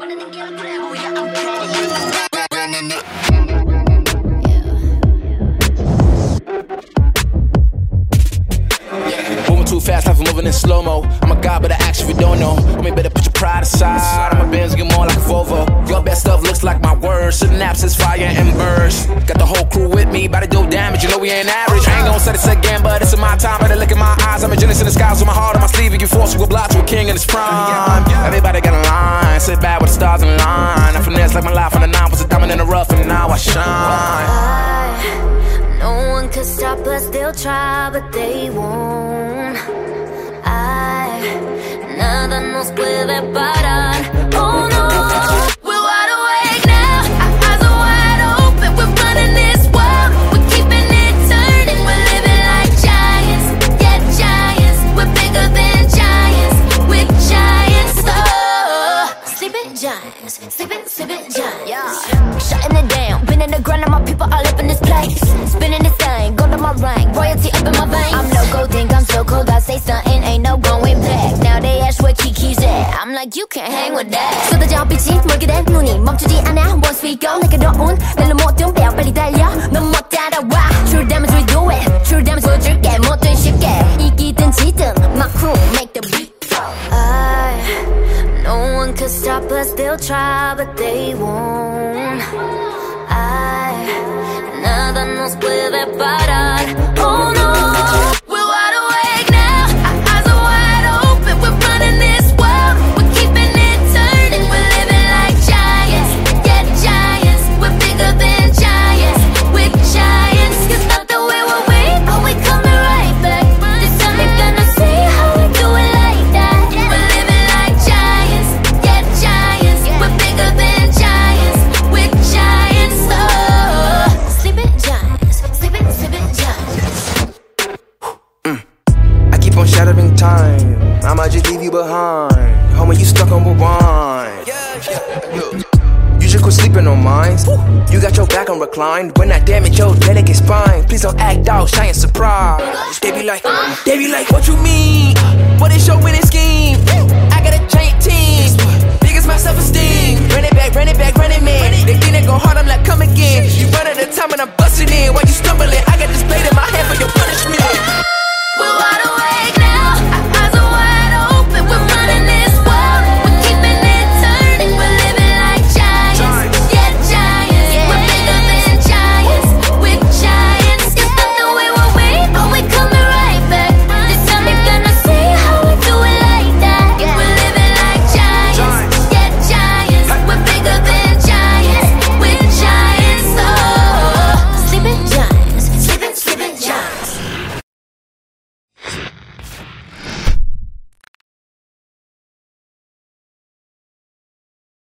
Moving too fast, life is moving in slow-mo. I'm a god, but I act if you don't know. Homie, better put your pride aside. I'm a Benz, get more like a Volvo. Your best stuff looks like my words. Synapses, fire, and burst. Got the whole crew with me, about to do damage. You know we ain't average. I ain't gon' say this again, but it's in my time. Better look in my eyes. I'm a genius in the skies with my heart on my sleeve. And you force you a block to a king in his prime. Everybody got a line. Sit back with the stars in line. I finesse like my life on the 9 was a diamond in the rough, and now I shine. No one could stop us, they'll try, but they won't. Nada nos puede parar. Oh no, we're wide awake now. Our eyes are wide open. We're running this world. We're keeping it turning. We're living like giants, yeah, giants. We're bigger than giants. We're giants. Oh, sleeping giants, sleeping giants. Yeah, shutting it down. Been in the grind, and my people all up in this place. Spinning this thing, go to my rank. Royalty up in my veins. I'm no gold, think I'm so cold. I say something, ain't no going back. Now they ask where Kiki's at. I'm like, you can't hang with that. 쏟아져 빛이 멀게 된 눈이 멈추지 않아. Once we go, 내게 넣은 날로 모든 뼈 빨리 달려. 넌 못 따라와. True damage we do it. True damage 보여줄게. 뭐든 쉽게. 이기든 지든 my crew make the beat. No one could stop us. They'll try, but they won't. Nada nos puede parar. Oh no, we're wide awake now. Our eyes are wide open. We're running this world. We're keeping it turning. We're living like giants, yeah, giants. We're bigger than giants. We're giants. It's not the way we're weak, but we coming right back. This time you're gonna see how we do it like that. We're living like giants, yeah, giants. We're bigger than giants. We're giants. Oh, sleeping giants, sleeping giants. I keep on shattering time. I might just leave you behind. Homie, you stuck on rewind. You should quit sleeping on mines. You got your back on recline. When I damage your delicate spine, please don't act out, shy and surprise. They be like, what you mean? What is your winning